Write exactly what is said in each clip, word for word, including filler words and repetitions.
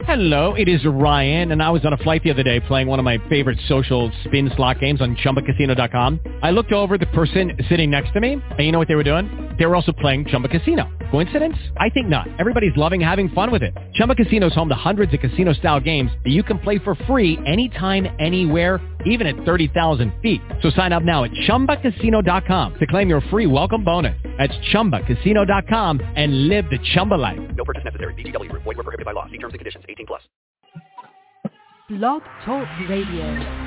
Hello, it is Ryan, and I was on a flight the other day playing one of my favorite social spin slot games on Chumba Casino dot com. I looked over at the person sitting next to me, and you know what they were doing? They were also playing Chumba Casino. Coincidence? I think not. Everybody's loving having fun with it. Chumba Casino is home to hundreds of casino-style games that you can play for free anytime, anywhere, even at thirty thousand feet. So sign up now at Chumba Casino dot com to claim your free welcome bonus. That's Chumba Casino dot com and live the Chumba life. No purchase necessary. V G W. Void where prohibited by law. See terms and conditions. eighteen plus. Blog Talk Radio.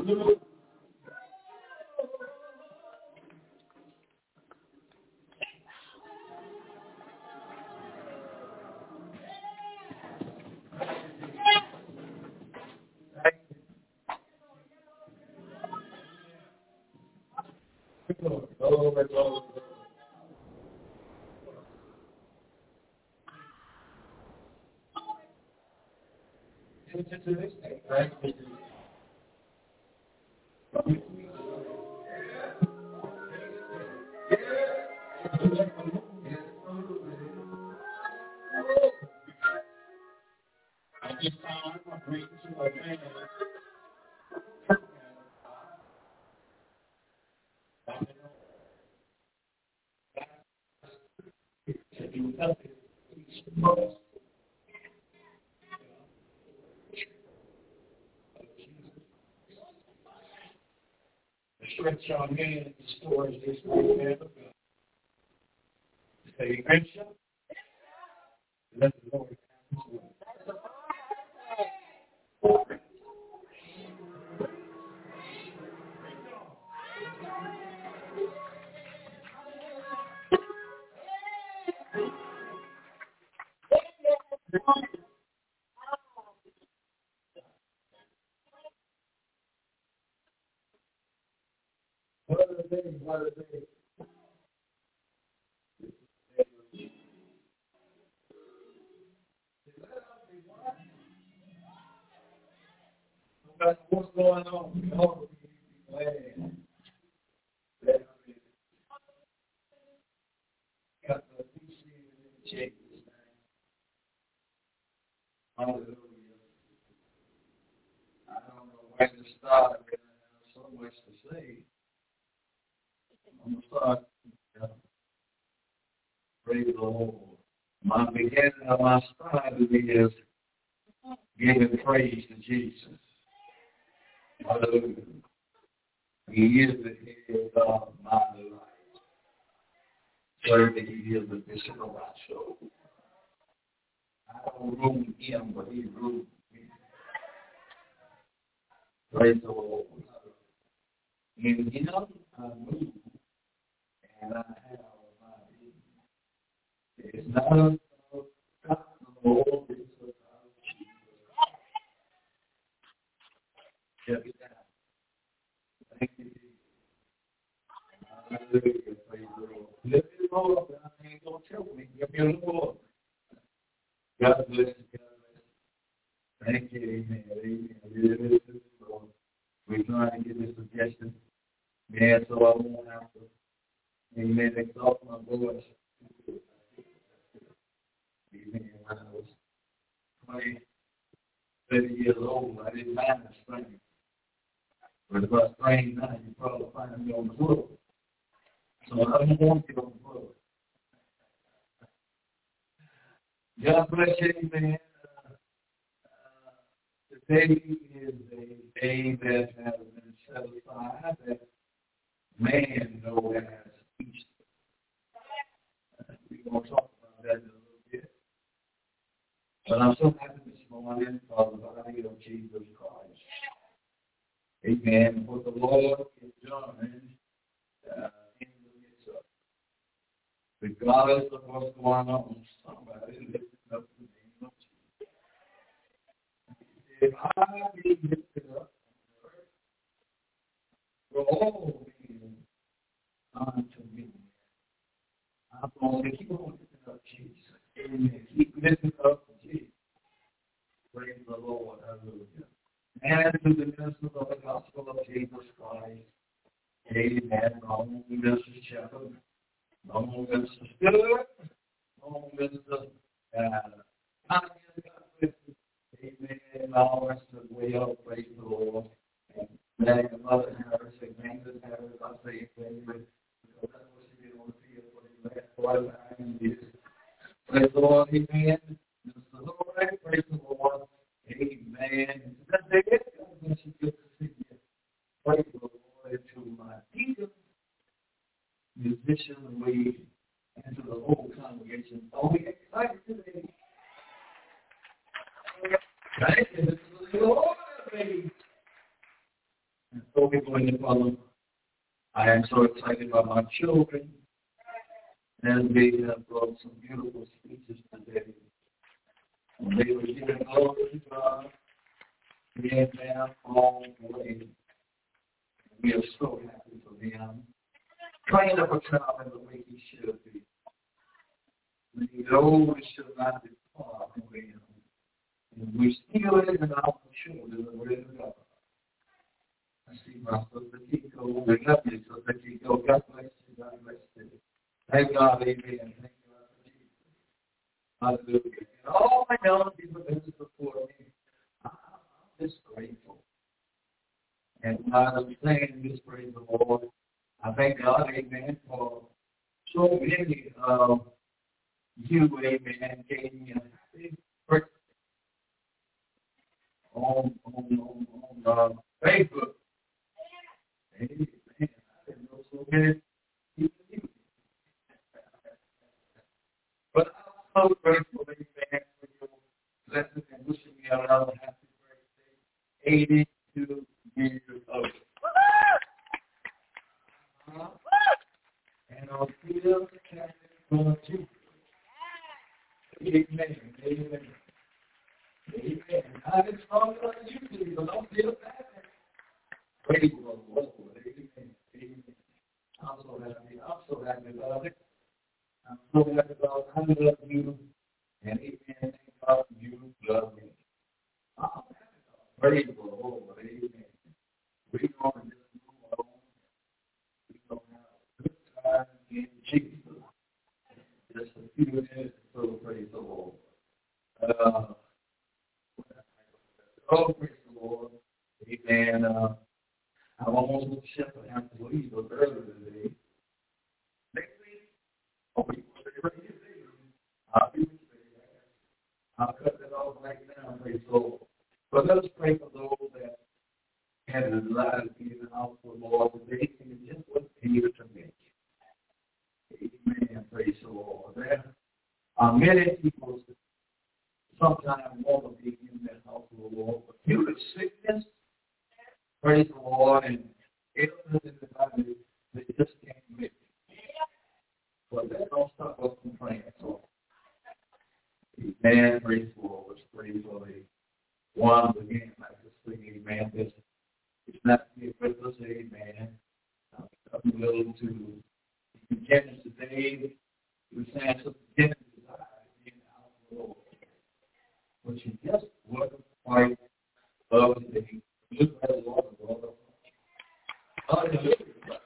Stretch your hands towards this great man of God. Say, Bishop, let the Lord have his way. What are the things? What are the things? No matter what's going on, we all need to be glad that we got the D C in Jesus' name. Hallelujah. I don't know where to start. I have so much to say. I'm going to start. Uh, praise the Lord. My beginning of my strategy is giving praise to Jesus. Hallelujah. He is the head of my life. Thirdly, he is the bishop of my soul. I don't rule him, but he rules me. Praise the Lord. In him, I move. And I have my being. It's not about God, the Lord, it's about Jesus. Check it out. Thank you, Jesus. Hallelujah. Praise the Lord. Let me Lord, but I ain't going to tell me. Give me a Lord. God bless you. God bless you. Thank you. Amen. Amen. Really, Lord. We're trying to get this suggestion. Man, so I won't have to. Amen. Exalt my voice. Amen. When I was twenty, thirty years old, I didn't mind the strain. But if I strain now, you probably find me on the floor. So I don't want you on the floor. God bless you, amen. Uh, uh, today is a day that has been set aside that man knows as Easter. Uh, we're going to talk about that in a little bit. But I'm so happy this morning for the body of Jesus Christ. Amen. What the Lord is doing uh, in the midst of. Regardless of what's going on, somebody lifting up the name of Jesus. If I be lifted up for all men unto me, I'm going to keep on lifting up Jesus. Amen. Keep lifting up Jesus. Praise the Lord. Hallelujah. And to the ministers of the gospel of Jesus Christ. Amen. Long Minister Shepherd. Long Minister Stewart. Long Minister uh, Amen. And all the rest of the way up. Praise the Lord. And Mary and Mother Harris, Agnes Harris, I say amen. Because that's what she did on the field for the last four nine years. Praise the Lord. Amen. Mister Lord. Praise the Lord. Amen. That's it. God bless you. Good to see you. Praise the Lord to my deacons, musicians, we, and to the whole congregation. Are we excited today? Thank you. This is the Lord, baby. So we're going to follow. I am so excited about my children. And they have brought some beautiful speeches today. And they were giving glory to God. We had them all the way. We are so happy for them. Train up a child in the way he should be. When he knows he should not depart from him. And we still live in our children the way of God. I see my sister Kiko. We love you, sister Kiko. God bless you. God bless you. Thank God, amen. Thank God for Jesus. Hallelujah. And all my young people that support me, I'm just grateful. And while I'm saying this, praise the Lord, I thank God, amen, for so many of you, amen, gave me a happy birthday on, on, on, on uh, Facebook. Amen. I didn't know so many people. But I'm so grateful, amen, for your blessing and wishing me a happy birthday. eighty-two years old. Uh-huh. And I'll still carrying on Jesus. Amen. Amen. Amen. I didn't talk about you, but I'm still back. Praise the Lord. Amen. Amen. I'm so happy. I'm so happy about it. I'm so happy about I love you. And amen. Thank God you love me. I'm happy. Praise the Lord. Amen. We're going to just move on. We're going to have a good time in Jesus. Just a few minutes, so praise the Lord. Uh, oh, praise the Lord. Amen. Uh, I'm almost with the shepherd. I have to leave a little earlier today. Next week, oh, we will stay right here. I'll be with you. I'll cut that off right now, praise the Lord. But let us pray for those that have a desire to be in the house of the Lord today and just what here to make. Amen. Praise the Lord. There are many people sometimes want to be in the house of the Lord, but due to sickness, praise the Lord, and illness in the body, they just can't make it. But that don't stop us from praying. So, amen. Praise the Lord. Let's pray for the one again. I just think, amen. This it's not here with us, amen. I'm willing to begin today. We're saying something different desire to be in the house of the Lord. But you just wasn't quite of today. Look at the Lord, the Lord. Hallelujah.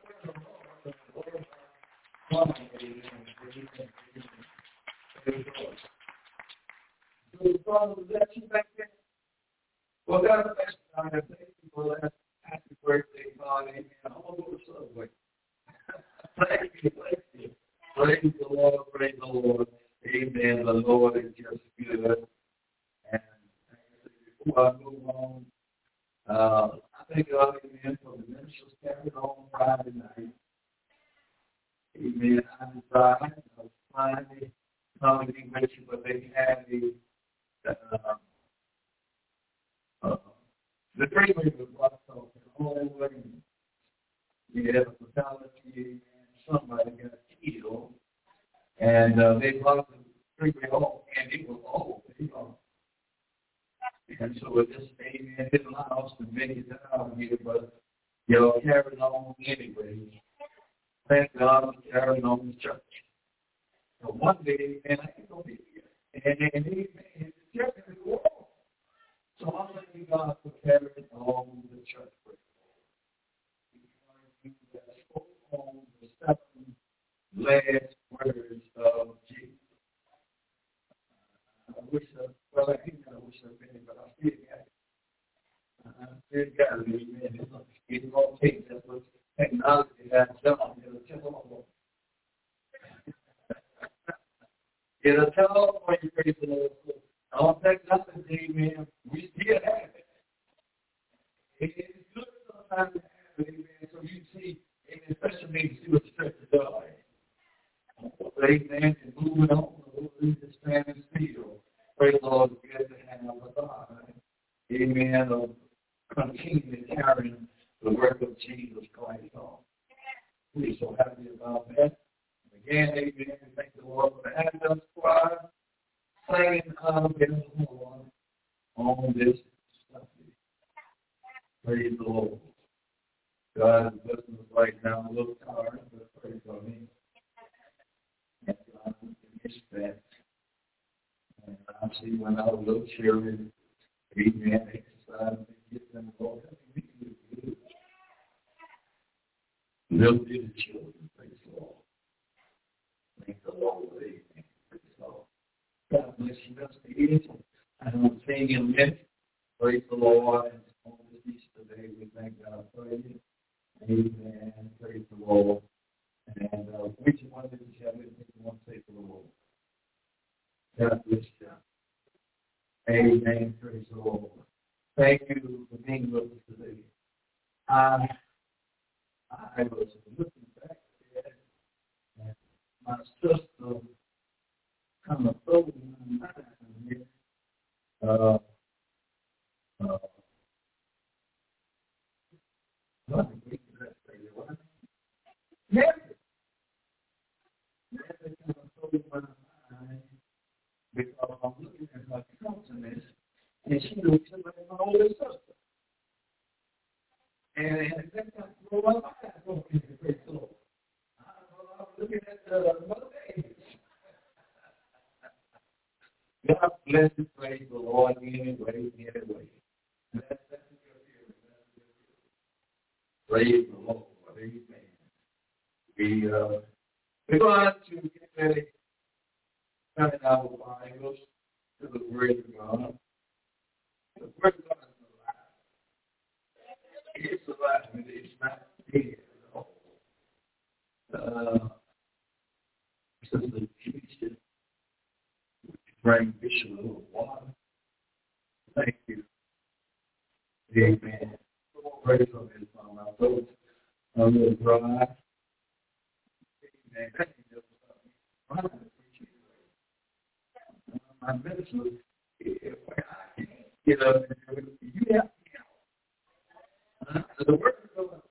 Well, God bless you. I thank you for that happy birthday, God. Amen. I'm going to go to Subway. Thank you, thank you. Praise the Lord, praise the Lord. Amen. The Lord is just good. And before I move on, uh, I thank God, amen, for the ministers carried on Friday night. Amen. I tried, I was trying to come and be with you, but they had a, uh, uh, the dreamers of what so the whole way. We had a fatality, and somebody got killed, and uh, they brought the freeway home, and it was old, you know. And so it just, amen, didn't allow us to make it down here, but, you know, carried on anyway. Thank God for carrying on the church. So one day, man, I ain't going to be here. And, and, and, and the church is going. So I'm thanking God for carrying on the church. He's one that spoke on the seven last words of Jesus. I wish I, well, I think I wish I'd been, but I still got it. I still got it, amen. It's going to take that much technology that I'm telling you. It'll tell all when you praise the Lord. I don't think nothing, amen. We still have it. It is good sometimes to have it, amen. So you see, amen, especially when you see what the church is doing. Amen. And moving on over this Spanish field. Praise the Lord, it's good to have a God. Amen. Of continuing carrying the work of Jesus Christ on. We're so happy about that. Again, amen. We thank the Lord for the Advent choir singing out against the Lord on this Sunday. Praise the Lord. God is blessing us right now. I'm a little tired, but praise God. And God is that. And I see when I was a little children, amen, exercise and get them Lord. We can do good. Little bitty children, praise the Lord. Thank the Lord, amen. Praise the Lord. God bless you, Mister Edison. I don't sing in a minute. Praise the Lord. And on this Easter day, we thank God for you. Amen. Praise the Lord. And uh, which one did you have anything you want to say to the Lord? God bless you. Amen. Praise the Lord. Thank you for being with us today. I, I was looking back there, and my sister kind of told me my mind here. Uh, uh, what did we do that for you? What? Yes. Yes, it kind of told me my mind because I'm looking at her countenance, and she looks like my older sister. And, and that kind of blew my mind. Okay, praise the Lord. I was looking at the mother babies. God bless you, praise the Lord, anyway, anyway. That's, that's your feeling. Praise the Lord, amen. We, uh, we're going to get ready, turning our Bibles to the Word of God. The Word of God is alive. It's alive, it's not dead at all. Uh, Sister Keisha, bring Bishop a little water. Thank you. Amen. Praise for this on my throat. A little dry. Amen. Thank you. My minister, if I can't get up and do it, you have to help. The word of God.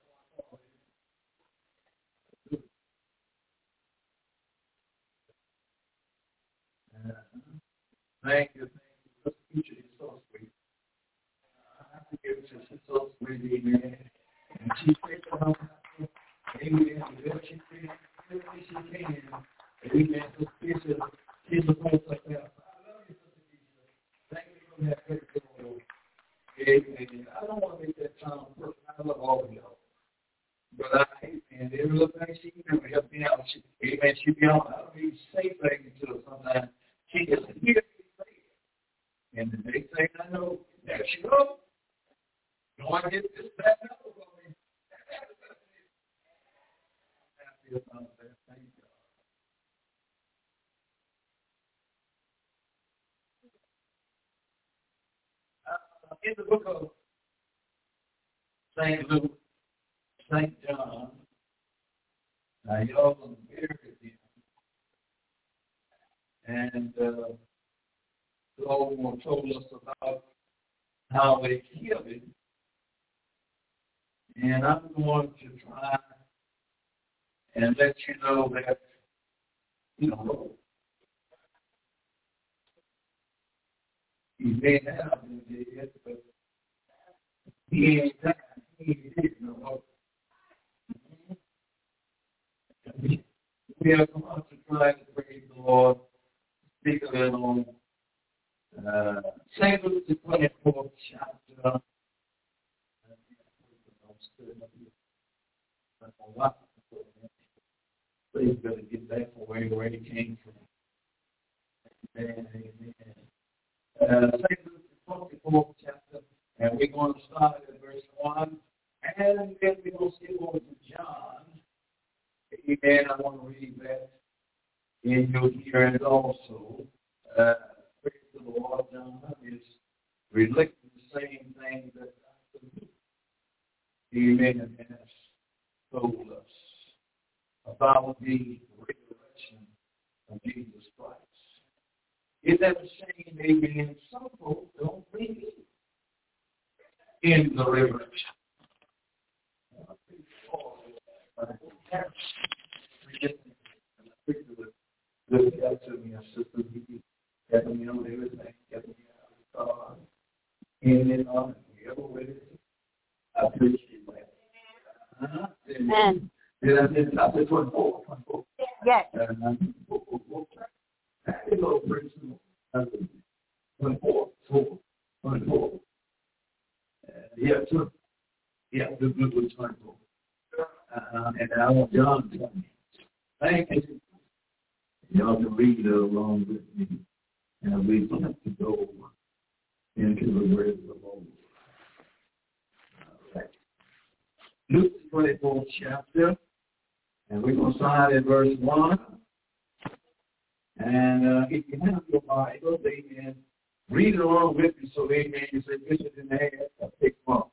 Thank you, thank you. This teacher is so sweet. I have to give it to her. She's so sweet, amen. And she takes it home. Amen. Whatever she can, whatever she can. Amen. This teacher, she's a place like that. I love you, Sister Keisha. Thank you for that great girl. Amen. I don't want to make that sound perfect. I love all of y'all. But I, and every little thing she can do to help me out. She, amen. She be on. I don't need to say things to her sometimes. She just hears me say it. And the next thing I know, there she goes. You want to get this back up for me? Happy about that. Thank God. Uh, in the book of Saint Luke, Saint John, now y'all are buried him. And uh, the Lord told us about how they killed him. And I'm going to try and let you know that, you know, he may have been dead, but he ain't died. He didn't know. We are going to try to praise the Lord, speak a little on uh, Saint Luke, the twenty-fourth chapter. Please better get that for where, where he came from. Amen. Amen. Uh, Saint Luke, the twenty-fourth chapter, and we're going to start at verse one, and then we're going to skip over to John. Amen. I want to read that in your hearing also. Uh, praise the Lord. John is relating the same thing that Doctor Luke, amen, has told us about the resurrection of Jesus Christ. Isn't that a shame, amen? Some folks don't believe in the resurrection. Look up to me, sister. He kept me on everything, kept me out of the car, in and on, wherever with it. I appreciate that. Uh-huh. Amen. Then I said, I said, twenty-four, twenty-four. Yes. And I said, I said, oh, praise the Lord. I said, twenty-four, four, twenty-four. Uh, yeah, two. Yeah, the good was twenty-four. Uh, and I want John to tell me. Thank you. Y'all can read it along with me. And we have to go into the word of the Lord. All right. Luke twenty-fourth chapter. And we're going to start at verse one. And uh, if you have your Bible, amen, read it along with me. So, amen, you say, Bishop didn't have a pick up.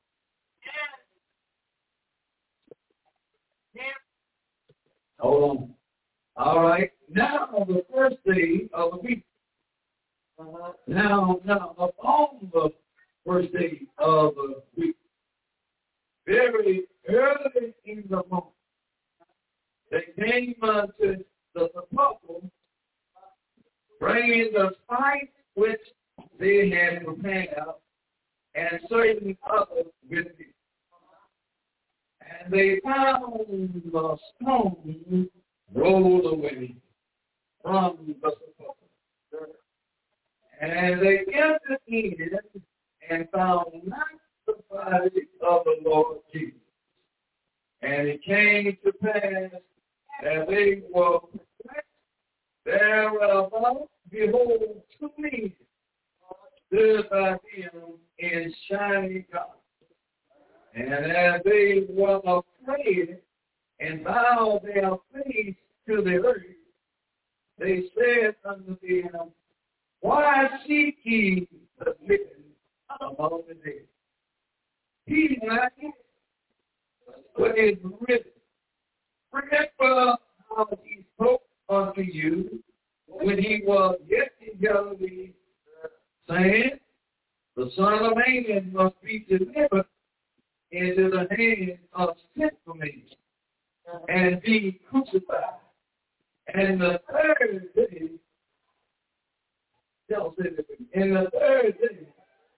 Hold on. All right. Now, the first day of the week. Uh, now, now, upon the first day of the week, very early in the month, they came unto the apostle, bringing the spice which they had prepared, and certain others with it. And they found the stone rolled away from the sepulchre. And they entered in and found not the body of the Lord Jesus. And it came to pass that they were perplexed thereabout, behold, two men stood by him in shining garments. And as they were afraid and bowed their face to the earth, they said unto them, why seek ye the living among the dead? He is not here, but is risen. Remember how he spoke unto you when he was yet in Galilee, saying, the Son of Man must be delivered into the hands of sinful men and be crucified. And the third day, y'all say this, in the third day,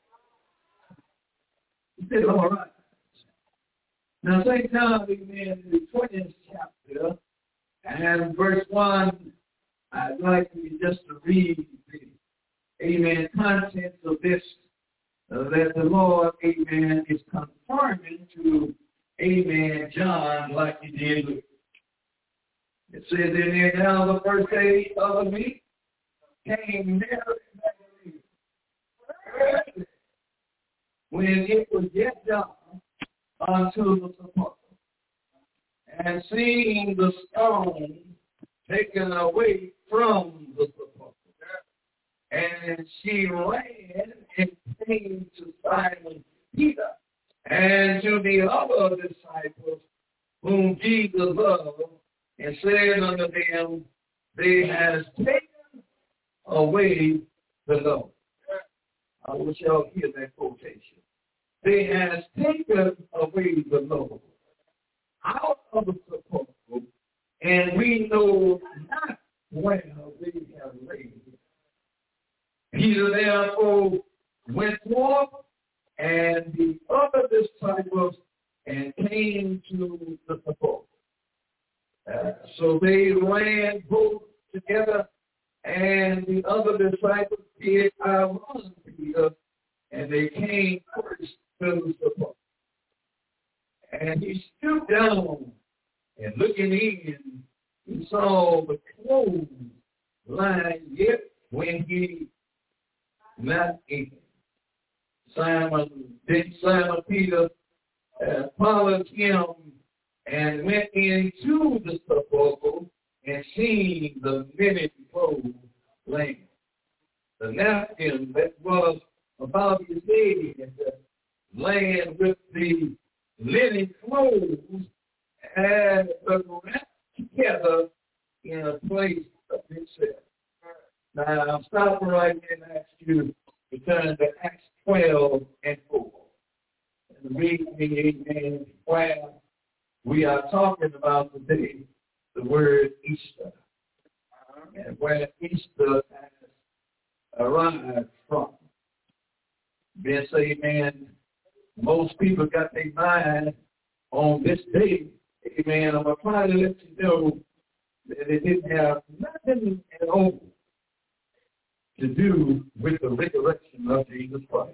he said, all right. Now, Saint John, amen, in the twentieth chapter, and verse one, I'd like you just to read the, amen, contents of this, uh, that the Lord, amen, is confirming to, amen, John like he did with. It says in there, now the first day of the week came Mary Magdalene, when it was yet dark, unto the sepulchre, and seeing the stone taken away from the sepulchre, and she ran and came to Simon Peter and to the other disciples whom Jesus loved, and said unto them, they have taken away the Lord. I wish y'all hear that quotation. They has taken away the Lord out of the sepulchre, and we know not where they have laid him. Peter therefore went forth, and the other disciples, and came to the sepulchre. Uh, so they ran both together, and the other disciples did outrun Peter, and they came first to the sepulchre. And he stooped down, and looking in, he saw the clothes lying yet when he not in. Simon, then Simon Peter uh, followed him and went into the sepulchre, and seeing the linen clothes laying, the napkin that was about his head, laying with the linen clothes, and was wrapped together in a place of itself. Now, I'm stopping right here and ask you to turn to Acts twelve and four. And read me, amen, where we we are talking about today the word Easter, and where Easter has arrived from. Then say, amen, most people got their mind on this day. Amen. I'm going to try to let you know that it didn't have nothing at all to do with the resurrection of Jesus Christ.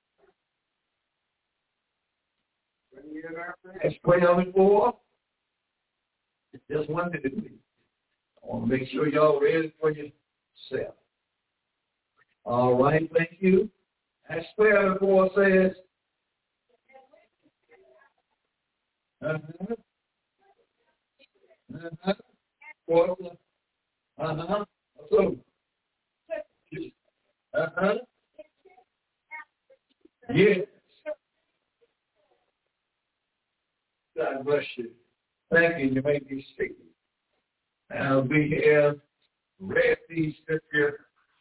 That's twelve and four. Just one minute, please. I want to make sure y'all ready for yourself. All right, thank you. Acts twelve and four says, uh-huh, uh-huh, uh-huh, so, uh-huh, yes. God bless you. Thank you. You may be speaking. Now we have read these scriptures.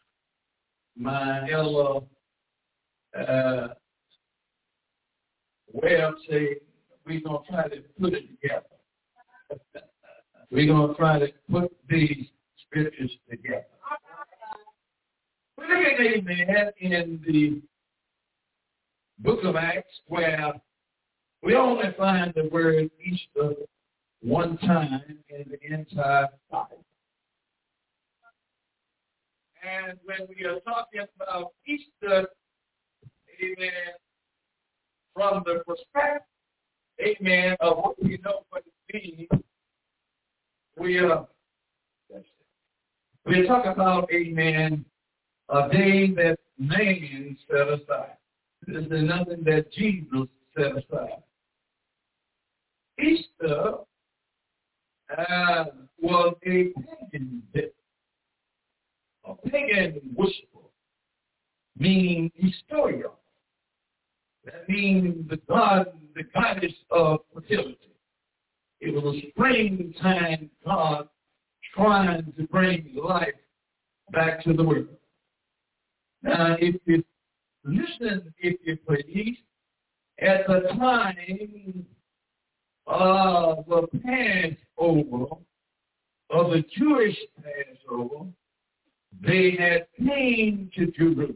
My Ella uh, way of saying we're going to try to put it together. We're going to try to put these scriptures together. We're looking at, amen, in the book of Acts where we only find the word Easter one time in the entire Bible. And when we are talking about Easter, amen, from the perspective, amen, of what we know what it means, we are, we're talking about, amen, a day that man set aside. This is nothing that Jesus set aside. Easter uh, was a pagan day, a pagan worship, meaning Historia. That means the god, the goddess of fertility. It was a springtime god trying to bring life back to the world. Now, if you listen, if you please, at the time of the Passover, of the Jewish Passover, they had came to Jerusalem.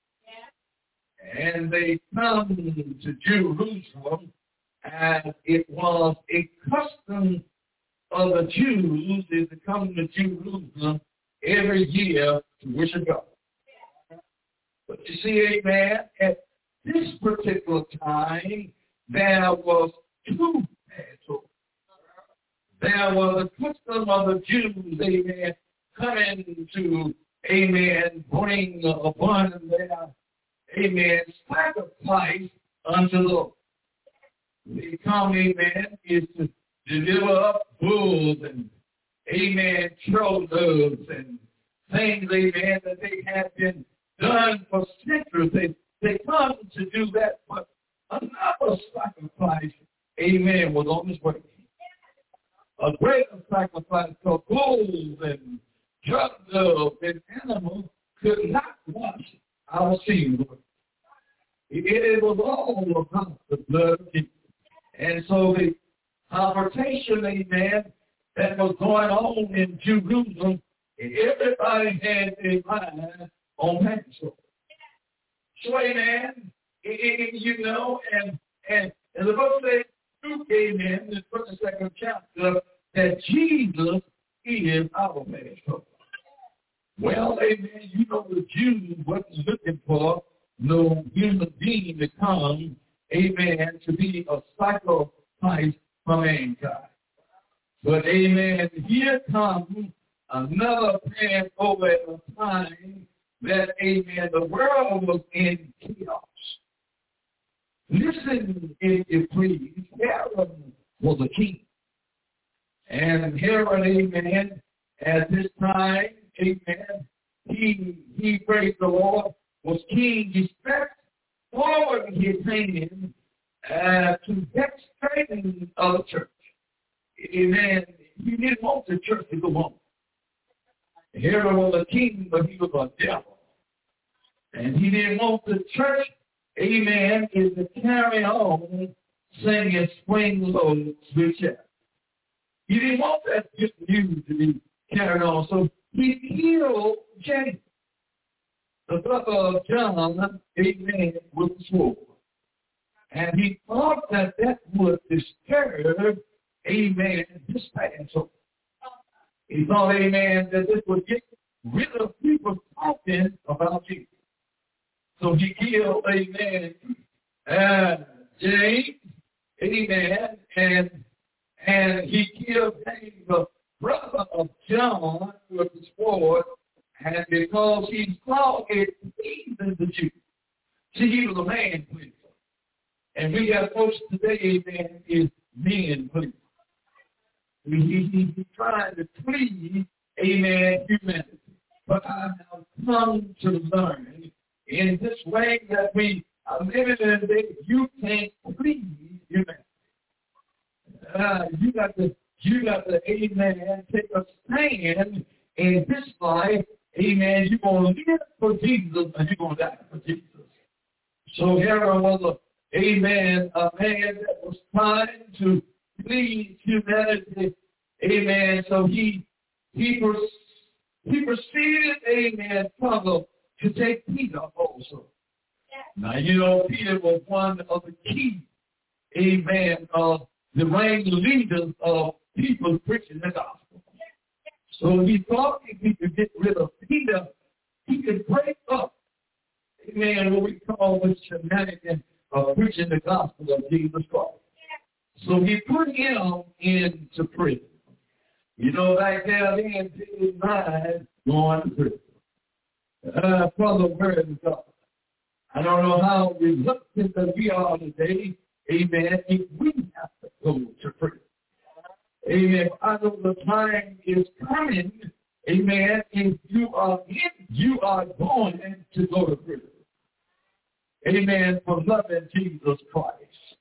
And they come to Jerusalem, and it was a custom of the Jews is to come to Jerusalem every year to worship God. But you see, amen, at this particular time, there was two Passover. There was a custom of the Jews, amen, coming to, amen, bring upon their, amen, sacrifice unto the Lord. They come, amen, is to deliver up bulls and, amen, troll doves and things, amen, that they have been done for centuries. They, they come to do that, but another sacrifice, amen, was on his way. A greater sacrifice called bulls and drug doves and animals could not wash our sins away. It, it was all about the blood of Jesus. And so the confrontation, amen, that was going on in Jerusalem, everybody had their mind on Passover. So, amen, it, it, you know, and, and, and the book says, Luke, amen, in the first and second chapter, that Jesus is our Passover. Well, amen, you know the Jews wasn't looking for no human being to come, amen, to be a sacrifice for mankind. But, amen, here comes another Passover at a time that, amen, the world was in chaos. Listen, if you please, Herod was a king. And Herod, amen, at this time, amen, he, he praised the Lord, was king. He stepped forward his hand uh, to demonstrating of the church. Amen. He didn't want the church to go on. Herod was a king, but he was a devil. And he didn't want the church, amen, is to carry on singing swing low, switch out. He didn't want that good news to be carried on. So he killed James, the brother of John, amen, with the sword. And he thought that that would disturb, amen, this Passover. He thought, amen, that this would get rid of people talking about Jesus. So he killed, amen, uh, James, amen, and and he killed James, the brother of John, with the sword, and because he saw it pleasing the Jews. See, he was a man pleaser. And we have folks today, amen, is men pleaser. He, he, he's trying to please, amen, humanity. But I have come to learn in this way that we are living in today, you can't please humanity. Uh, you got to, you got to, amen, take a stand in this life. Amen. You're going to live for Jesus and you're going to die for Jesus. So here was a, amen, a man that was trying to please humanity. Amen. So he he he proceeded, amen, Father, to take Peter also. Now, you know, Peter was one of the key, amen, of the main leaders of people preaching the gospel. So he thought if he could get rid of Peter, he could break up, amen, what we call this shenanigan of preaching the gospel of Jesus Christ. So he put him into prison. You know, back there then, his mind going to prison. Uh, for the word of God. I don't know how reluctant that we are today, amen, if we have to go to prison. Amen. I know the time is coming, amen, if you are in, you are going to go to prison. Amen, for loving Jesus Christ.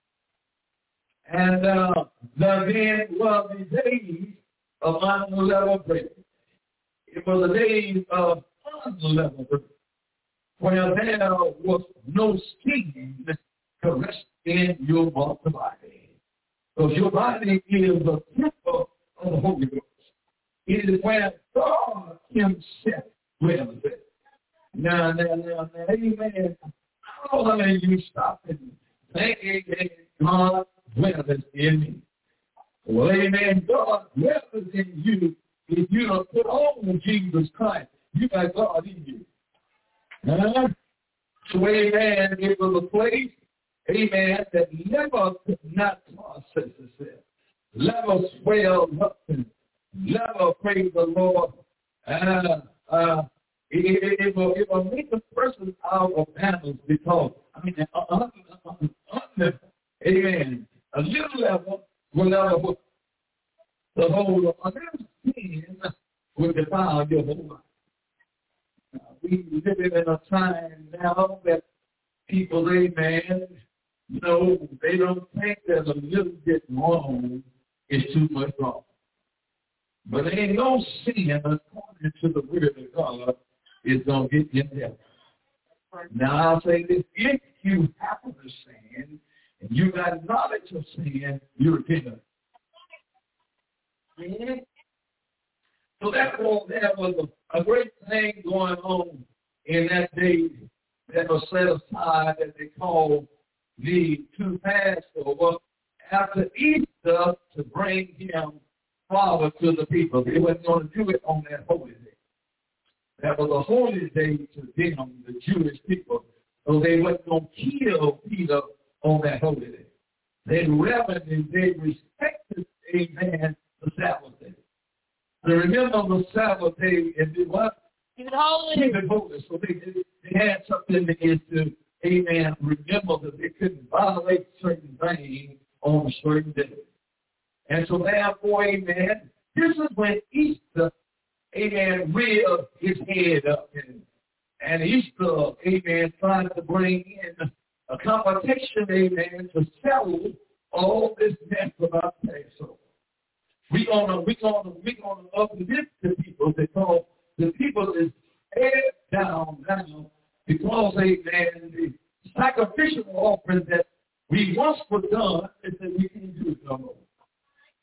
And uh, the then was the days of unleavened bread. It was the days of unleavened bread, where there was no skin to rest in your mortal body. Because your body is the temple of the Holy Ghost. It is where God himself dwells in. Now, now, now, now, amen. How long you stop and thank God dwells in me? Well, amen. God dwells in you. If you don't put on Jesus Christ, you got God in you. Huh? So, amen, it was a place, amen, that never could not process itself. Never swell up and never praise the Lord. Uh, uh, it, it, it, will, it will make a person out of animals because, I mean, uh, uh, uh, uh, uh, amen, a little level will never work. The whole, a little sin will defile your whole life. Uh, we live in a time now that people, amen, you know, they don't think that a little bit wrong is too much wrong. But there ain't no sin, according to the word of God, is going to get you in heaven. Now, I'll say this, if you happen to sin, and you got knowledge of sin, you're a sinner. Mm-hmm. So therefore, there was a, a great thing going on in that day that was set aside that they called the two Passover after Easter to bring him forward to the people. They weren't going to do it on that holy day. That was a holy day to them, the Jewish people. So they weren't going to kill Peter on that holy day. They reverenced and they respected, amen, the Sabbath day. They remember the Sabbath day and did what? Keep it holy. Keep it holy. So they, they had something that is to, amen, remember that they couldn't violate certain things on a certain day. And so therefore, amen, this is when Easter, amen, reared his head up. And, and Easter, amen, trying to bring in a competition, amen, to settle all this mess about Passover. We gonna, we gonna, we gonna uplift the people because the people is head down now because, amen, the sacrificial offering that we once were done is that we can't do it no more.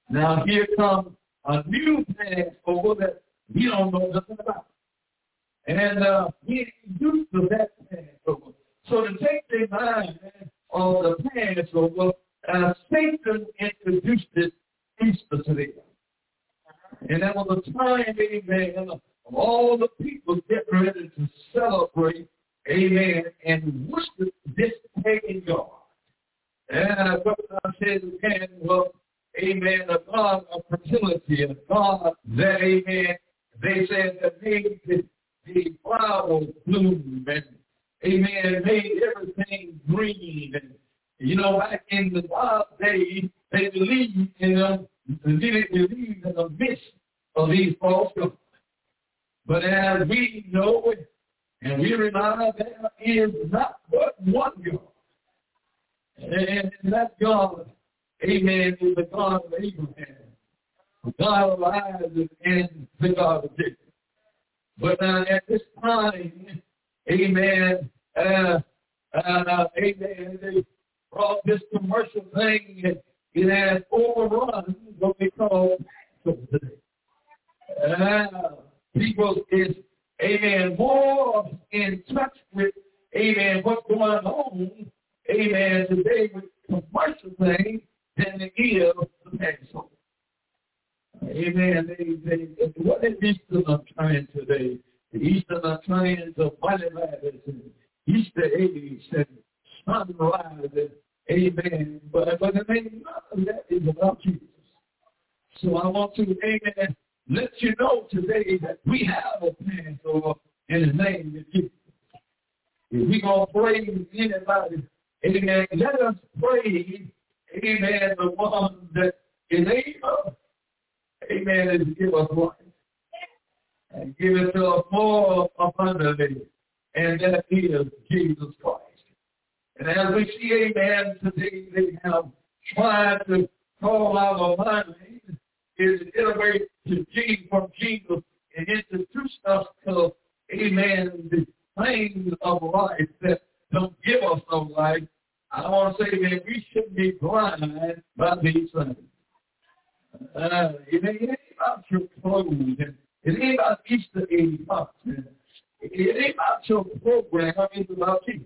Now here comes a new Passover that we don't know nothing about. And uh, he introduced to that Passover. So to take the mind of the Passover, uh, Satan introduced this Easter to them. And that was a time, amen, of all the people getting ready to celebrate, amen, and worship this pagan God. And what I said again was, amen, a God of fertility, a God that, amen, they said that made the, the flowers bloom and, amen, made everything green. And, you know, back in the God days, they believed in them, they didn't believe in the midst of these false gods. But as we know it, and we realize there is not but one God. And that God, amen, is the God of Abraham, the God of Isaac, and the God of Jacob. But uh, at this time, amen, uh, uh, amen, they brought this commercial thing, and it has overrun what we call Passover today. Uh, people is, amen, more in touch with, amen, what's going on, amen, today with commercial things than it is the Passover. Amen. They, they, what is Easter are trying today? The Easter are trying to money ladders and Easter eggs and sunrise and amen. But, but I mean, none of that is about Jesus. So I want to, amen, let you know today that we have a Passover in the name of Jesus. If we're going to praise anybody, amen, let us praise, amen, the one that is able, amen, is to give us life and give it to us more abundantly, and that is Jesus Christ. And as we see, amen, today they have tried to call our minds is to get away to Jesus, from Jesus and introduce us to, amen, the things of life that don't give us no life. I want to say that we shouldn't be blind by these things. Uh, it ain't about your clothes, and it ain't about Easter egg pops, and it ain't about your program, it's about you.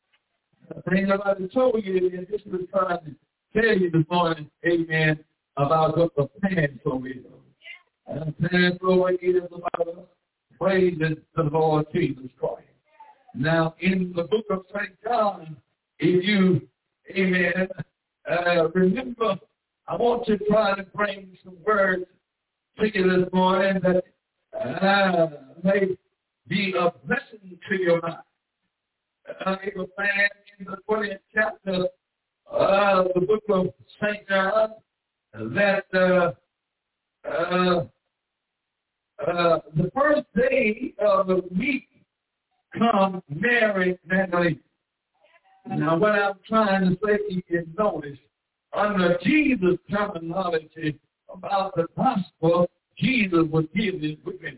I think nobody told you, and this was trying to tell you this morning, amen, about what the Passover is. And the Passover is about us praising the Lord Jesus Christ. Now, in the book of Saint John, if you, amen, uh, remember, I want to try to bring some words to you this morning that uh, may be a blessing to your mind. Uh, it was found in the twentieth chapter of the book of Saint John that uh, uh, uh, the first day of the week come Mary Magdalene. Now, what I'm trying to say is notice, under Jesus' terminology about the gospel, Jesus was giving women.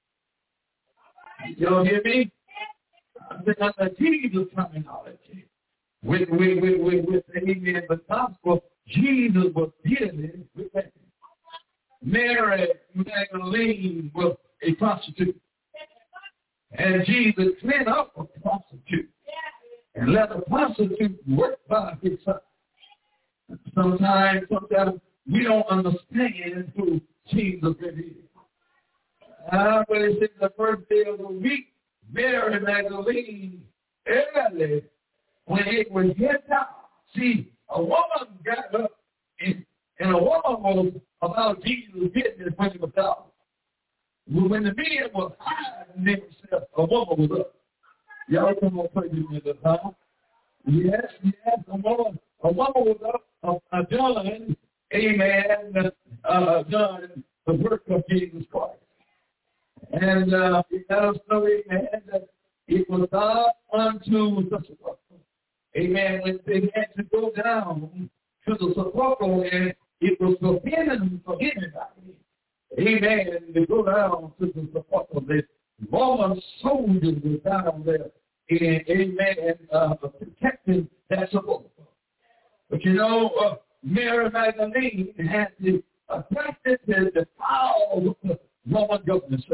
Y'all hear me? Under Jesus' terminology, with, with, with, with, with amen, the gospel, Jesus was dealing with women. Mary Magdalene was a prostitute. And Jesus cleaned up a prostitute and let a prostitute work by his side. Sometimes, sometimes we don't understand who Jesus really is. Uh, but it's in the first day of the week, Mary Magdalene, early, when it was hit down. See, a woman got up, and, and a woman was about Jesus' business when it was down. When the men was hiding themselves, a woman was up. Y'all come on, play with me this time. Yes, yes, a woman, a woman was up, a, a done, amen, uh, done the work of Jesus Christ. And uh, it let us know, amen, that it was God unto the sepulchre. Amen, when they had to go down to the sepulchre, and it was forbidden for anybody, amen, to go down to the sepulchre. The Roman soldiers were down there, and amen, uh, protecting that sepulchre. But you know, uh, Mary Magdalene had to attracted to the power of the Roman government.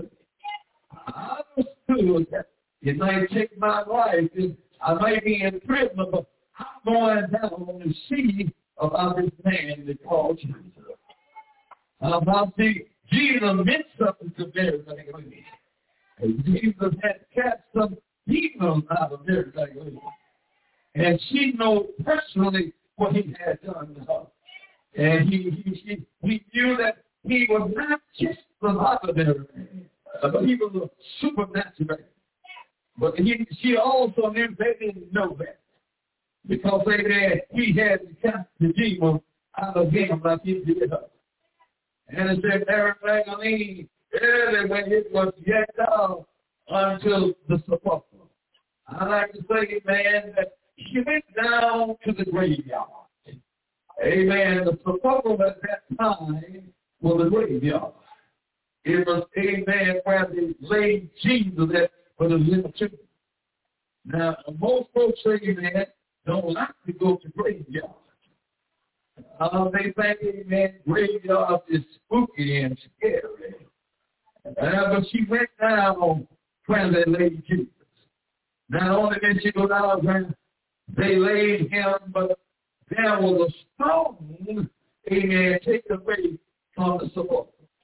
I understood that it might take my life, and I might be in prison, but I'm going down to see about this man they call Jesus. About the Jesus meant something to Mary Magdalene. And Jesus had cast some demons out of Mary Magdalene. And she knew personally what he had done to her. And he, he, he, he knew that he was not just the ordinary man, but he was a supernatural man. But he, she also knew they didn't know that. Because they had, he had cast the demon out of him like he did her. And it said, Mary Magdalene, early when it was yet down until the sepulchre. I like to say, man, that she went down to the graveyard. Amen. The sepulchre at that time was a graveyard. It was, amen, where they laid Jesus at for the little children. Now, most folks say, man, don't like to go to graveyards. Uh, they think, amen, graveyard is spooky and scary. Uh, but she went down where they laid Jesus. Not only did she go down where they laid him, but there was a stone, amen, taken away from the sepulchre.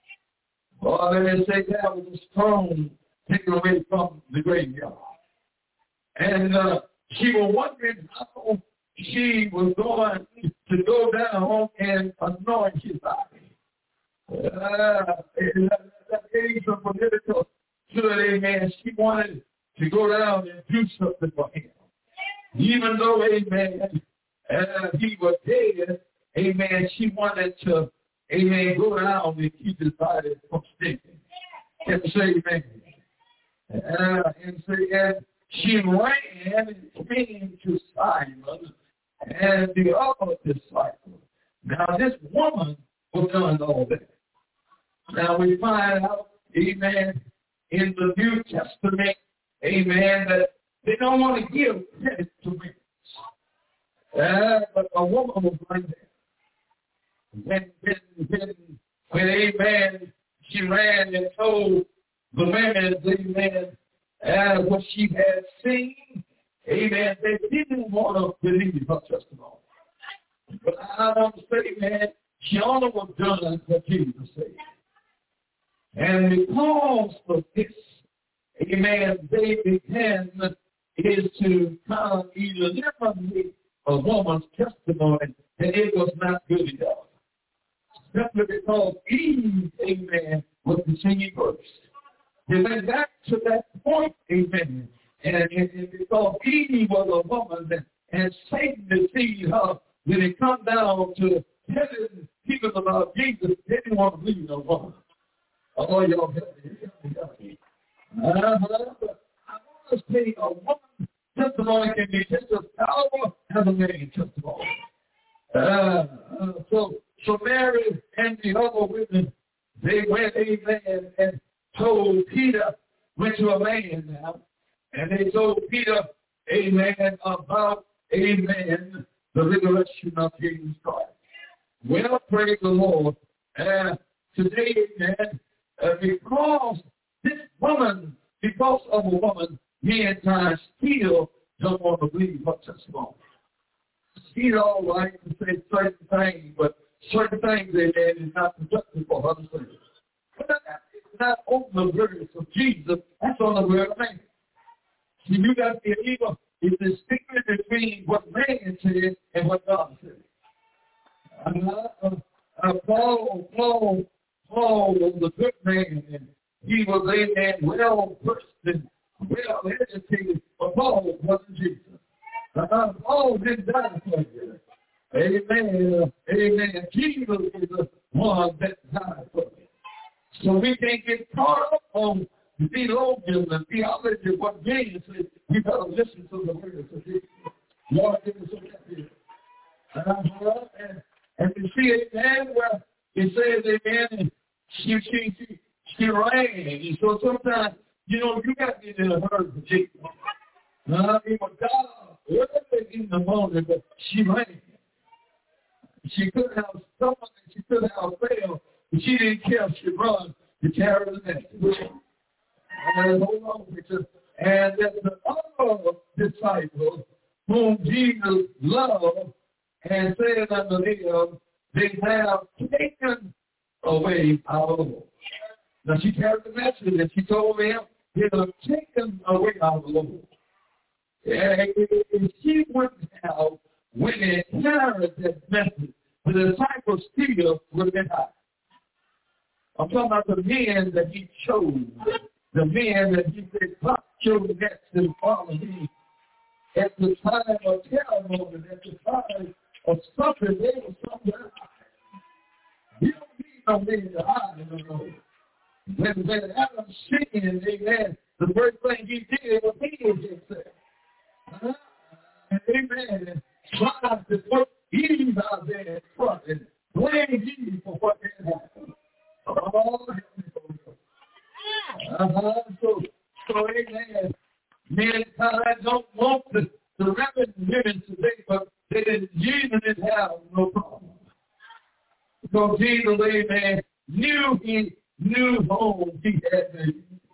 Or let me say there was a stone taken away from the graveyard. And uh, she was wondering how she was going to go down and anoint his body. Uh, that gave some political to it, amen. She wanted to go down and do something for him. Even though, amen, uh, he was dead, amen, she wanted to, amen, go down and keep his body from stinking. And say, amen. Uh, and say, and she ran and came to Simon and the other disciple. Now, this woman was doing all that. Now, we find out, amen, in the New Testament, amen, that they don't want to give credit to women. Uh, but a woman was right there. When, when, when, when, amen, she ran and told the women, amen, uh, what she had seen, amen, they didn't want to believe her testimony. But I don't say, man, she only was done what Jesus said. And because of this, amen, they began is to kind of eliminate a woman's testimony that it was not good enough. Simply because Eve, amen, was the singing first. They went back to that point, amen, and, and, and because Eve was a woman that, and Satan deceived her, when it come down to telling people about Jesus, they didn't want to believe no woman. Oh, y'all help me, help me, help me. Uh, I want to say a woman's testimony can be just as powerful as a man's testimony. Uh, uh, so, so Mary and the other women, they went, amen, and told Peter, went to a man now, and they told Peter, amen, about, amen, the resurrection of Jesus Christ. Well, praise the Lord. Uh, today, amen, uh, because this woman, because of a woman, mankind still don't want to believe her testimony. She's all right to say certain things, but certain things, amen, is not productive for her to say. But it's not on the words of Jesus, that's on the word of man. See, you got to be able, it's the secret between what man said and what God said. Uh, uh, uh, Paul, Paul, Paul was a good man, and he was a man well versed and well educated, but Paul wasn't Jesus. Uh, Paul didn't die for you. Amen. Uh, amen. Jesus is the one that died for you. So we can't get caught up on the theologians and theology of what James said. We got to listen to the words of Jesus. Lord, give us a here. Uh, and, and you see it, man, where it says, amen, and she, she, she, she ran. And so sometimes, you know, you got to get in a hurry for Jesus. Uh, I mean, God, early in the morning, but she ran. She could have stomach and she could have failed, but she didn't care. She run to carry the message. And hold on, picture. And there's the other disciple whom Jesus loved and said unto them, they have taken away our Lord. Now she carried the message and she told them, they have taken away our Lord. And if she wouldn't have, when they carried that message, the disciples still would have been high. I'm talking about the men that he chose, the men that he said, "Pop your next and follow me." At the time of terror moment, at the time of suffering, they were somewhere. You don't need no men to hide in the road. When, when Adam sinned, amen, the first thing he did was hid himself. Uh, amen. Tried to put Eve out there in front and blame Eve for what had happened. Oh, uh-huh. So, so amen. Mankind don't want the, the rabbit women today, but they didn't, Jesus didn't have no problem. Because Jesus, amen, knew he knew home he had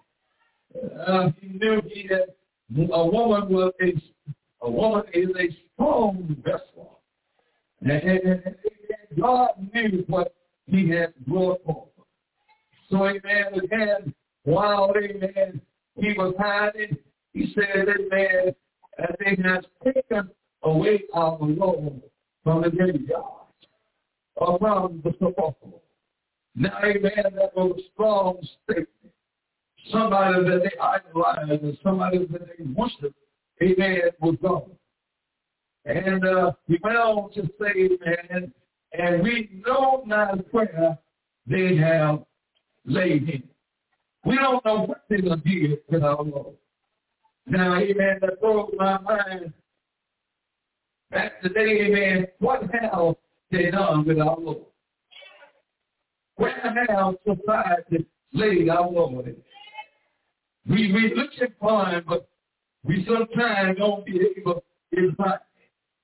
uh, he knew he had a woman was a a woman is a strong vessel. And, and, and, and God knew what he had brought forth. So amen, again, while amen, he was hiding, he said, amen, that they have taken away our Lord from the graveyard, or from the sepulchre. Now, amen, that was a strong statement. Somebody that they idolized and somebody that they worshiped, amen, was gone. And uh, he went on to say, amen, and we know not where they have laid him. We don't know what they done did with our Lord. Now, amen, that broke my mind back today, amen, what have they done with our Lord? Where have society laid our Lord? We, we look at fine, but we sometimes don't be able to find it.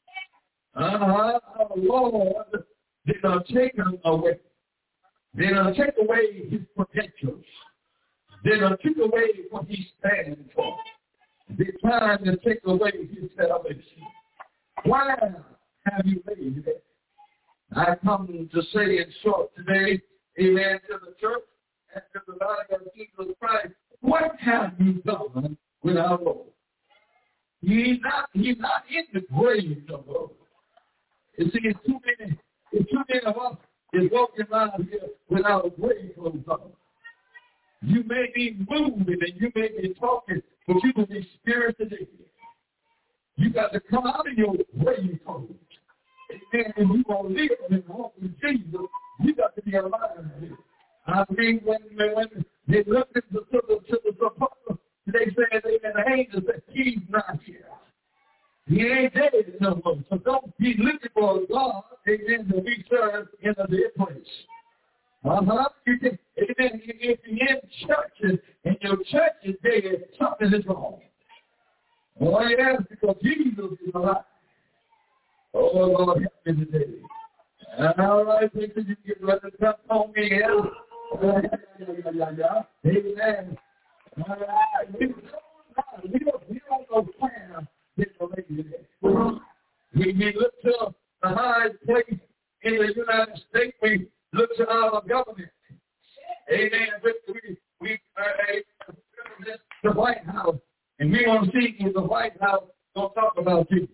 Uh-huh, our Lord, they done take him away. They done take away his potentials. They done took away what he stands for. They're trying to take away his salvation. Why have you made it? I come to say in short today, amen, to the church and to the body of Jesus Christ, what have you done with our Lord? He's not, he's not in the grave no more. You see, it's too many, it's too many of us is walking around here without a grave clothes on. You may be moving and you may be talking, but you will be spiritually. You got to come out of your grave clothes. And if you want to live and walk with Jesus, you got to be alive here. I mean, when, when they looked at the, to the, to the apostle, they said, and the angel said, he's not here. He ain't dead no more. So don't be looking for God, amen, to be served in a dead place. Uh-huh. You can, amen, if you're in churches and your church is dead, something is wrong. Oh, yes, because Jesus is alive. Oh, Lord, help me today. And all right, think that you get ready to come on me here. Oh, yeah, yeah, yeah, yeah, yeah. Amen. All right. We don't, we don't, we don't know where this lady is. We, we look to the highest place in the United States. We look to our government. Amen. We, we uh, the White House. And we want to see if the White House don't talk about Jesus.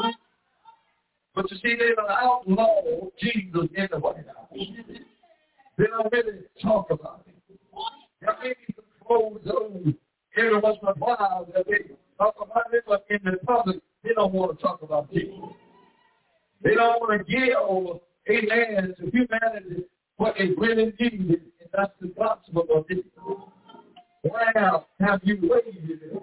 But you see, they don't outlaw Jesus in the White House. They don't really talk about it. There may be some closed doors every once in a while that they talk about it, but in the public, they don't want to talk about Jesus. They don't want to give, amen, to humanity what they really need, and that's the gospel of Jesus. Wow, have you waited it?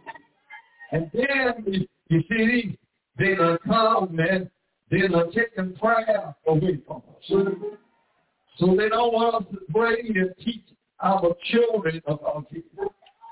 And then, you see, they done come, man, they done taken prayer away from us. So they don't want us to pray and teach our children about Jesus.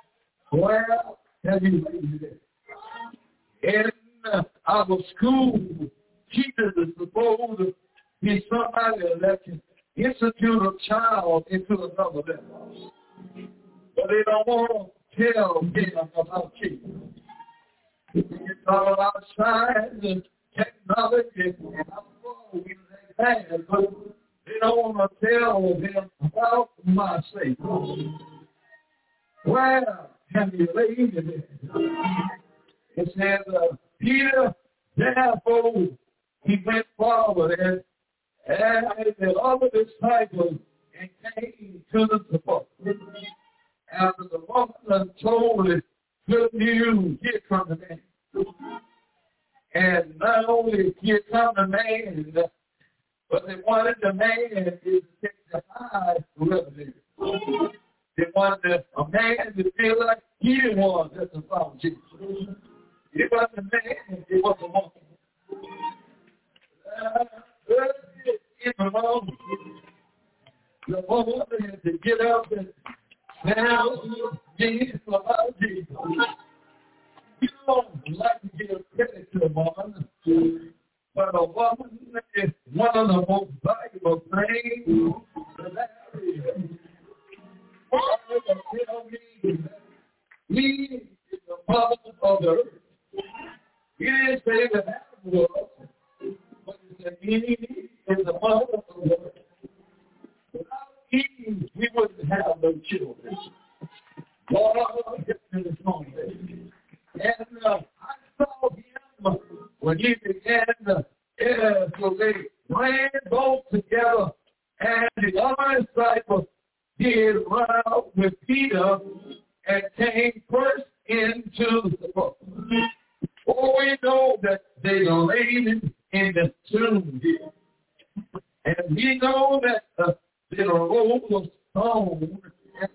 Well, have you waited it? In uh, our school, teachers are supposed to be somebody that can institute a child into another level. But they don't want to tell them about Jesus. You talk about science and technology and how far we have, but they don't want to tell them about my Savior. Where have you laid it? It says, uh, Peter, therefore, he went forward and added the other disciples and came to the sepulchre. After the woman told it, good news, here comes the man. And not only here comes the man, but they wanted the man to take the high revenue. They wanted a man to feel like he was at the fountain Jesus. It wasn't a man, it was a woman. Uh, in the morning, the woman had to get up and now Jesus about Jesus. You don't like to give credit to a woman, but a woman is one of the most valuable things that there is. Tell me that he is the mother of the earth. He didn't say that that was, but he said he is the mother of the earth. Without Eve, we wouldn't have no children. Lord, get me this morning. And uh, I saw him when he began to, uh, so they ran both together, and the other disciples did run out with Peter and came first into the boat. Oh, we know that they laid him in the tomb here. And we know that uh, there rolled a stone in the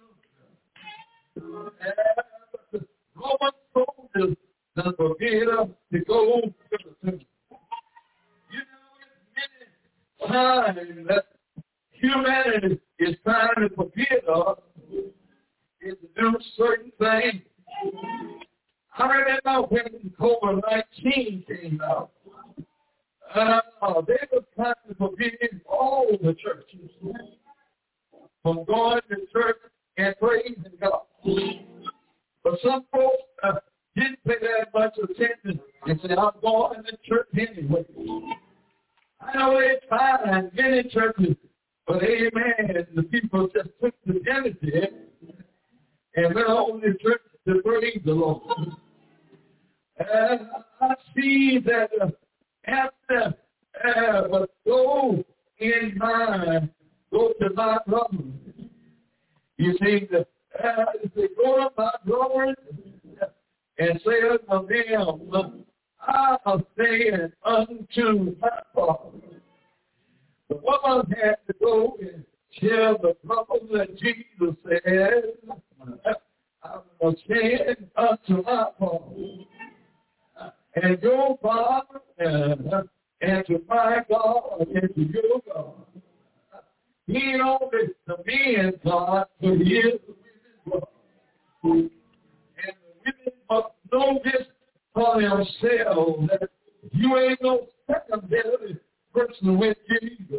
tomb. And the Roman soldiers that forbid us to go to the tomb. You know, it's many times that humanity is trying to forbid us is to do certain things. I remember when COVID nineteen came out, uh, they were trying to forbid all the churches from going to church and praising God. But some folks uh, didn't pay that much attention and said, I'm going to church anyway. I know they find many churches, but amen, the people just took the energy and went on to church to praise the Lord. And I see that uh, after uh, but go in my, go to my brother. You see, the, uh, they go to my brother and say unto them, I am saying unto my Father. The woman had to go and tell the couple that Jesus said, I'm saying unto my Father. And your Father, and, and to my God, and to your God. He only the men's God, but he is the women's God. And the women must know this for themselves, that you ain't no secondary person with Jesus.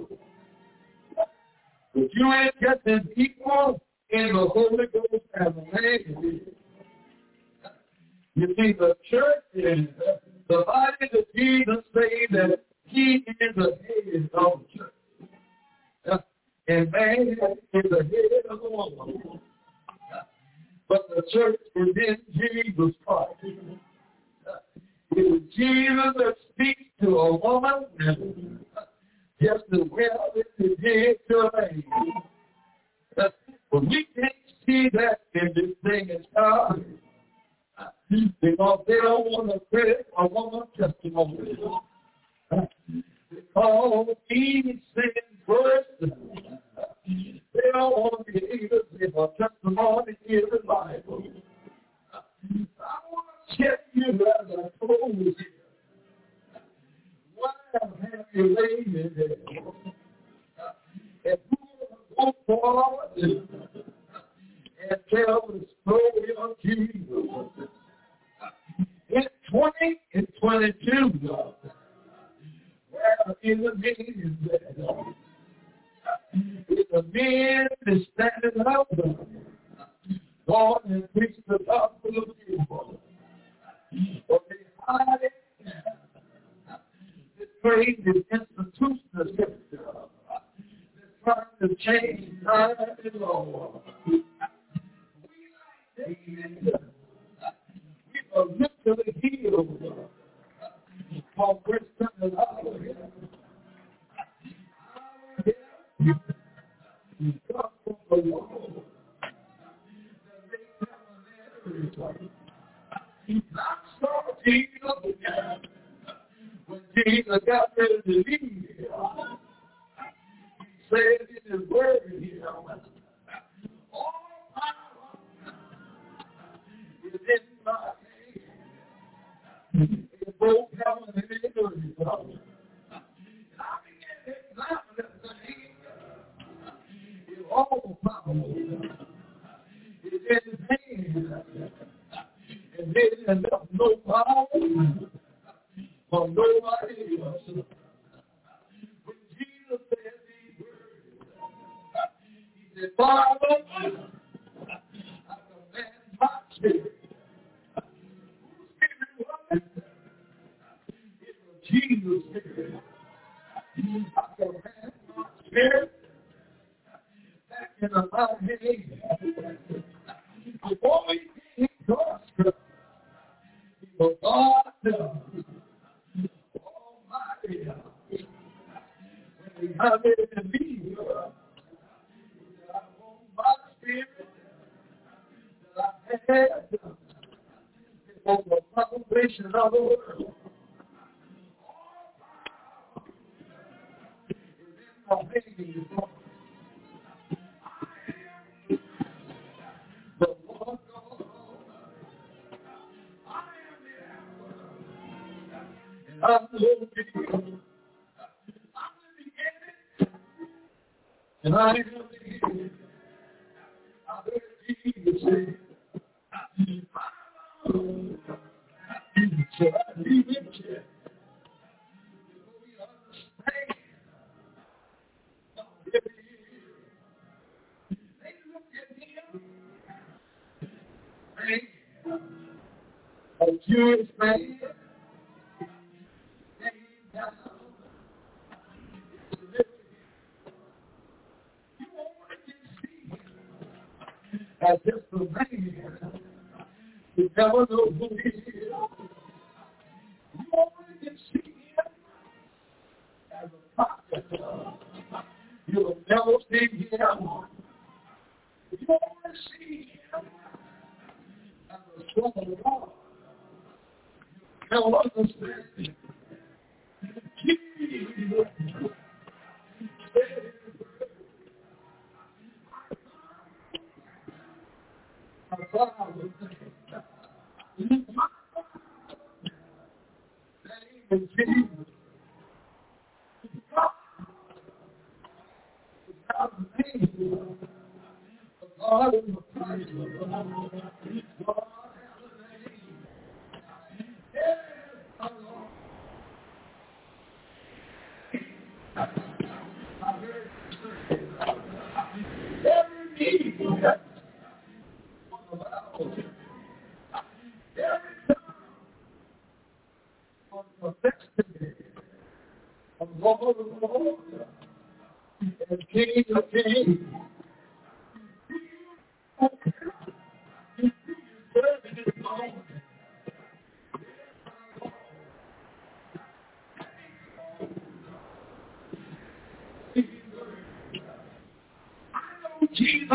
But you ain't getting equal in the Holy Ghost and the name. You see, the church is, the body of Jesus say that he is the head of the church. And man is the head of the woman. But the church is in Jesus Christ. It is Jesus that speaks to a woman just as well as he did to a man. But we can't see that in this thing in time. Because they don't want to credit a woman's testimony. Because he sinned first. They don't want to be able to give a testimony in the Bible. I want to check you as I close here. Why have you laid in there? And who will go forward and tell the story of Jesus? In twenty and twenty-two, God, where in the men that in the men that standing up, God and preach the gospel of people. But they hide it. They trade this institution of scripture. They're trying to change time and law. We like David. We are literally healed. For Christian and others. God from the Lord. I saw Jesus when Jesus got ready to leave. He said in his word here, all power is in my hand. It's both heaven and earth. I began to examine that thing. It's all power. It's in his hand. And then left no power for nobody else. When Jesus said these words, he said, Father, I command my spirit. Whose spirit was it? It was Jesus' spirit. I command my spirit back in my hand. Before we came across but God, Almighty, when we have it to be, I want my spirit that I had before the foundation of the world. All power is in my hands. The Lord God. I'm the beginning. I'm the beginning. And I am the beginning. I heard Jesus say, shall I be with you? Before we understand, every year, they look at him, man, a Jewish man, as just a man, you never know who he is. You only can see him as a prophet. You'll never see him. You only see him as a son of God. You'll never understand him. Jesus said, my Father, my name is Jesus. God, without the name, God is the Christ. God has a name. Yes, my Lord. I heard you say, every knee on the Bible, every time on the destiny of Lord of Lords and King of Kings. You serve his Lord. Jesus,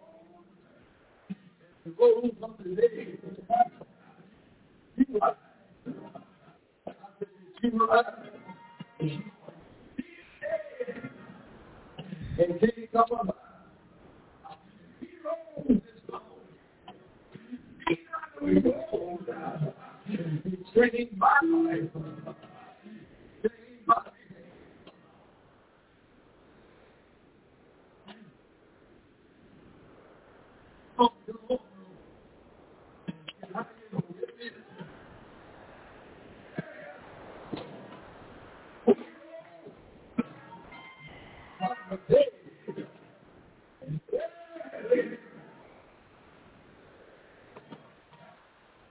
the rose of the day. You are. I said, you are. And take up a he rose his Lord. He rose. He's training my life. Training my life. Oh, no.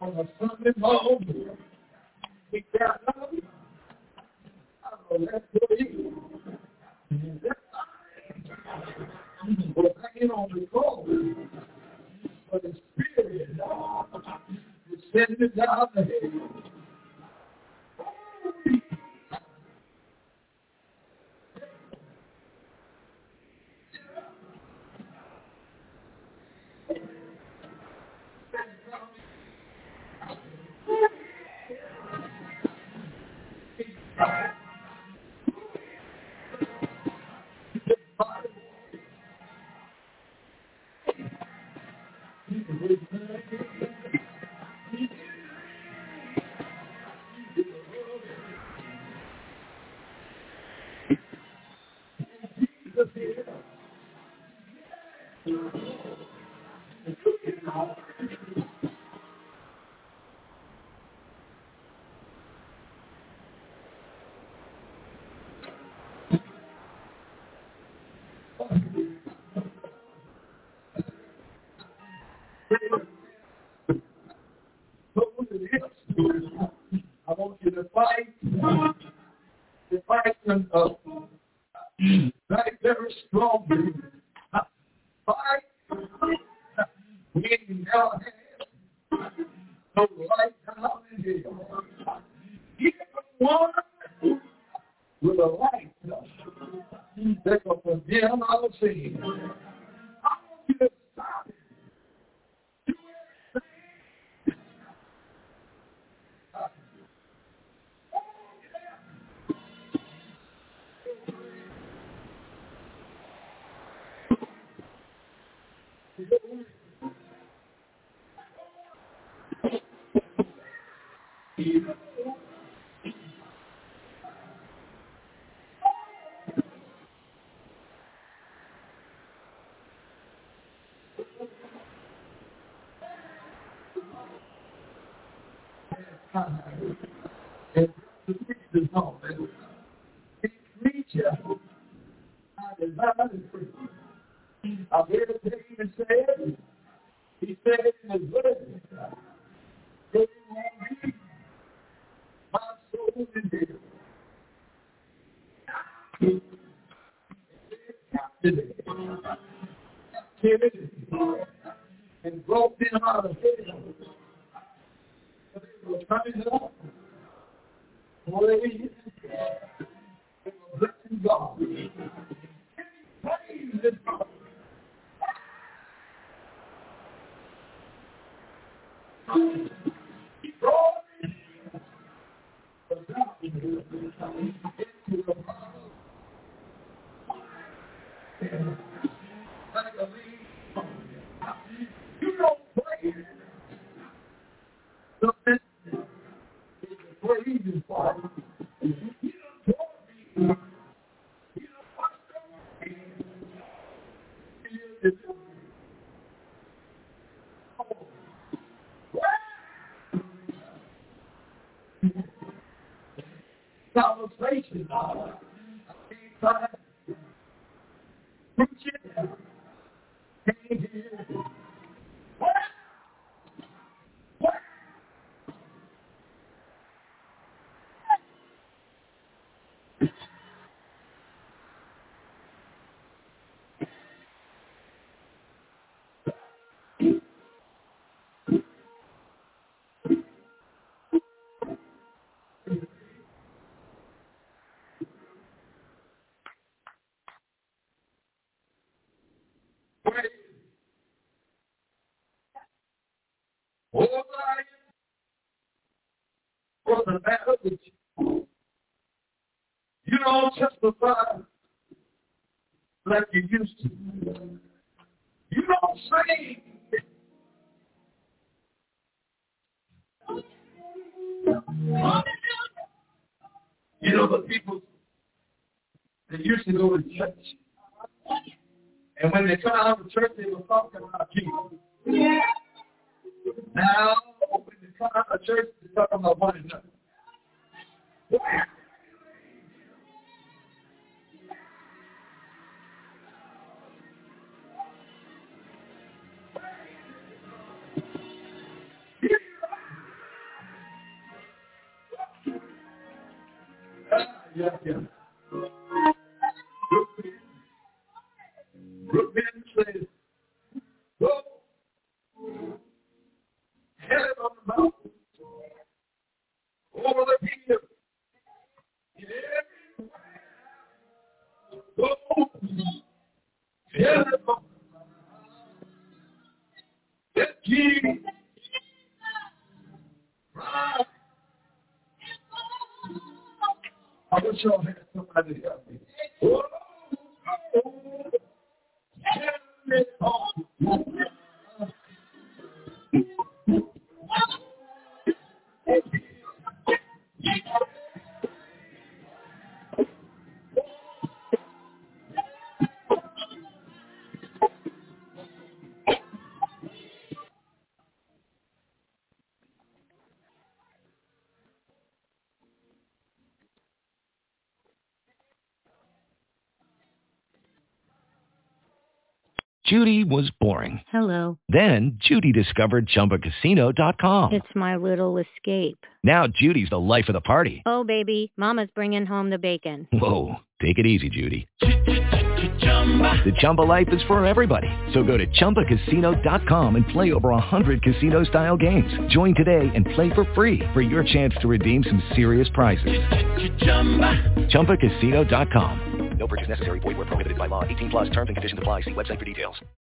on a Sunday morning. He got up. Oh, that's what he is. We're hanging on the cross. But the Spirit is sending it down the hill. I want you to fight, to fight them up, fight very strongly. Fight, we never had no light down in here. Give one with a light that will condemn our sin. I want you to stop it. And the preacher's home. He preacher. I desire to preach. I've heard it even said. He said in his word, "They won't be my soul in hell." Captivity, captivity, and brought them out of hell. They were coming up. Praise, they were blessing God. Praise God. He brought me into the Bible. I believe you don't pray something. Praise is part. You don't talk me. You don't watch me. You don't conversation. I can't try to preach it. Can't hear it. What? What? Oh, what's the matter with you? You don't testify like you used to. You don't sing. You know the people that used to go to church. And when they come out of church, they were talking about Jesus. Yeah. Now, when they come out of church, they're talking about one another. yeah, yeah. Brooklyn, Brooklyn says, go, head on the mountain, over the hill, everywhere. Go, head on the mountain. Let Jesus rise. I wish y'all had somebody help me. Oh, oh, heavenly Father. Judy was boring. Hello. Then Judy discovered Chumba Casino dot com. It's my little escape. Now Judy's the life of the party. Oh, baby, mama's bringing home the bacon. Whoa, take it easy, Judy. The Chumba life is for everybody. So go to Chumba Casino dot com and play over one hundred casino-style games. Join today and play for free for your chance to redeem some serious prizes. Chumba Casino dot com. No purchase necessary. Void where prohibited by law. eighteen plus terms and conditions apply. See website for details.